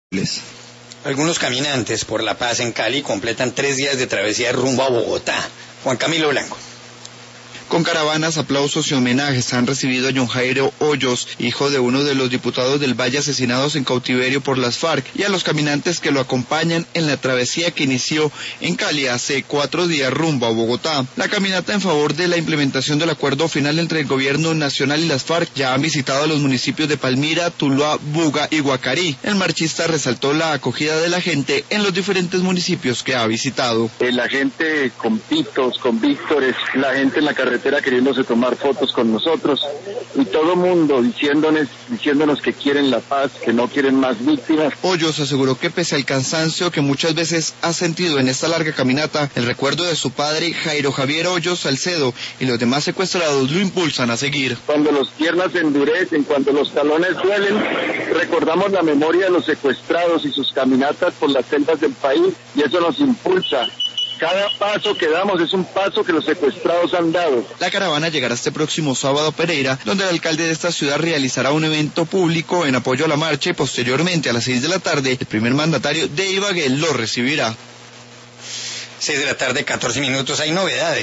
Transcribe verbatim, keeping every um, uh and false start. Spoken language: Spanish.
Algunos caminantes por la paz en Cali completan tres días de travesía rumbo a Bogotá. Juan Camilo Blanco. Con caravanas, aplausos y homenajes han recibido a John Jairo Hoyos, hijo de uno de los diputados del Valle asesinados en cautiverio por las FARC, y a los caminantes que lo acompañan en la travesía que inició en Cali hace cuatro días rumbo a Bogotá. La caminata en favor de la implementación del acuerdo final entre el gobierno nacional y las FARC ya han visitado los municipios de Palmira, Tuluá, Buga y Guacarí. El marchista resaltó la acogida de la gente en los diferentes municipios que ha visitado. La gente con pitos, con víctores, la gente en la carretera queriéndose tomar fotos con nosotros y todo mundo diciéndonos, diciéndonos que quieren la paz, que no quieren más víctimas. Hoyos aseguró que pese al cansancio que muchas veces ha sentido en esta larga caminata, el recuerdo de su padre Jairo Javier Hoyos Salcedo y los demás secuestrados lo impulsan a seguir. Cuando las piernas se endurecen, cuando los talones duelen, recordamos la memoria de los secuestrados y sus caminatas por las selvas del país y eso nos impulsa. Cada paso que damos es un paso que los secuestrados han dado. La caravana llegará este próximo sábado a Pereira, donde el alcalde de esta ciudad realizará un evento público en apoyo a la marcha y posteriormente a las seis de la tarde, el primer mandatario de Ibagué lo recibirá. seis de la tarde, catorce minutos, hay novedades.